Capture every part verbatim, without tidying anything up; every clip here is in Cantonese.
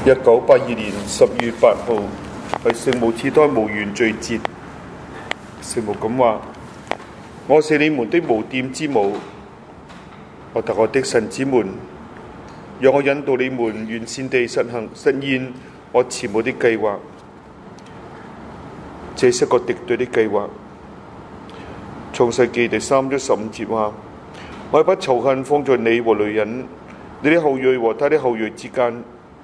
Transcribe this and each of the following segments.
一九八二年十月八號係聖母始胎無原罪節。聖母咁話：我是你們的無玷之母，我特愛的神子們，讓我引導你們完善地實行實現我慈母的計劃。這是一個敵對的計劃。創世記第三章十五節話：我把仇恨放在你和女人，你的後裔和他的後裔之間。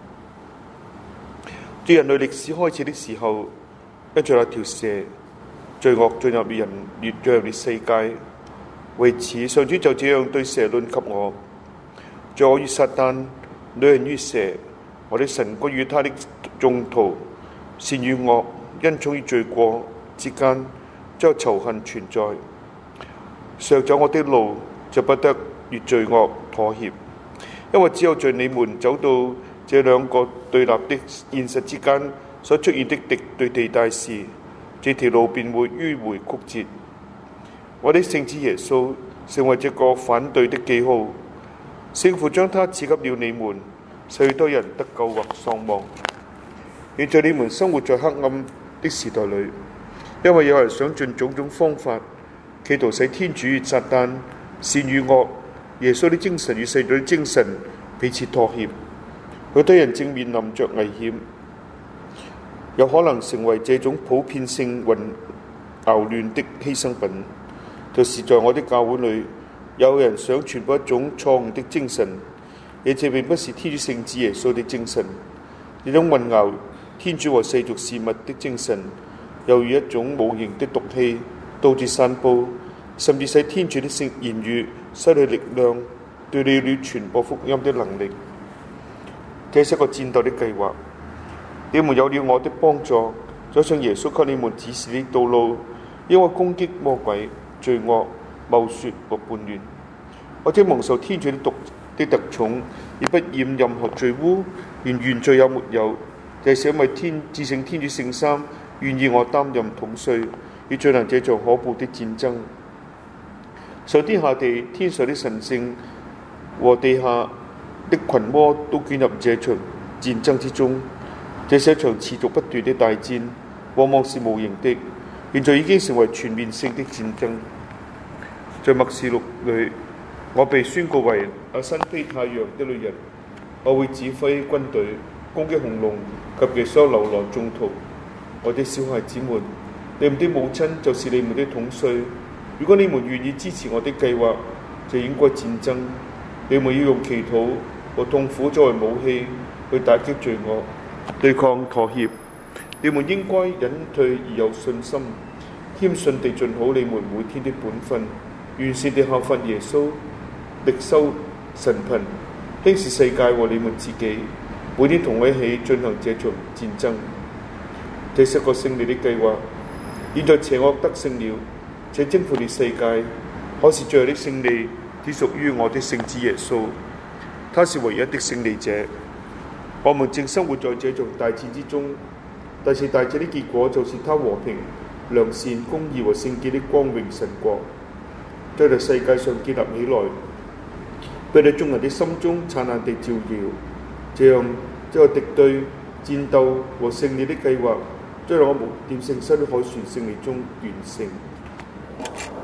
在人類歷史開始的時候，跟住那條蛇，罪惡進入人越進入世界。為此，上主就這樣對蛇論給我：在我與撒旦，女人與蛇，我的神國與他的眾徒，善與惡，恩寵與罪過之間，只有仇恨存在。上走我的路，就不得與罪惡妥協，因為只有在你們走到這兩個對立的現實之間所出現的敵對地帶時，這條路便會迂迴曲折。我的聖子耶穌成為這個反對的記號，聖父將他賜給了你們，使許多人得救或喪亡。現在你們生活在黑暗的時代裏，因為有人想盡種種方法，企圖使天主與撒旦、善與惡、耶穌的精神與世俗的精神彼此妥協。許多人正面臨着危險，有可能成為這種普遍性混淆亂的犧牲品。就是在我的教會裏，有人想傳播一種錯誤的精神，而這並不是天主聖子耶穌的精神。這種混淆天主和世俗事物的精神，又如一種無形的毒氣，導致散佈，甚至使天主的聖言語失去力量，對你哋傳播福音的能力。這是一個戰鬥的計劃。你們有了我的幫助，走上耶穌給你們指示的道路，因為攻擊魔鬼、罪惡、謬說和叛亂，或者蒙受天主的毒的特寵，而不染任何罪污，連原罪也沒有。這是因為天至聖天主聖三願意我擔任統帥，要進行這場可怖的戰爭。上天下地，天上的神聖和地下的群魔都捲入這場戰爭之中。這是一場持續不斷的大戰，往往是無形的，現在已經成為全面性的戰爭。在默示錄裏，我被宣告為那身披太陽的女人，我會指揮軍隊攻擊紅龍及其所有流浪眾徒。我的小孩子們，你們的母親就是你們的統帥。如果你們願意支持我的計劃，就應該戰爭。你們要用祈禱和痛苦作為武器去打擊罪惡，對抗妥協。你們應該隱退而有信心，謙遜地盡好你們每天的本分，完善地效法耶穌，力修神貧，輕視世界和你們自己，每天同我一起進行這場戰爭。這是個勝利的計劃。現在邪惡得勝了，且征服了世界，可是最後的勝利只屬於我的聖子耶穌，他是唯一的勝利者。我們正生活在這場大戰之中。第四大戰的結果就是他和平、良善、公義和聖潔的光榮神國將在世界上建立起來，並在眾人的心中燦爛地照耀。這樣，這個敵對、戰鬥和勝利的計劃將在我們無玷聖心的凱旋勝利中完成。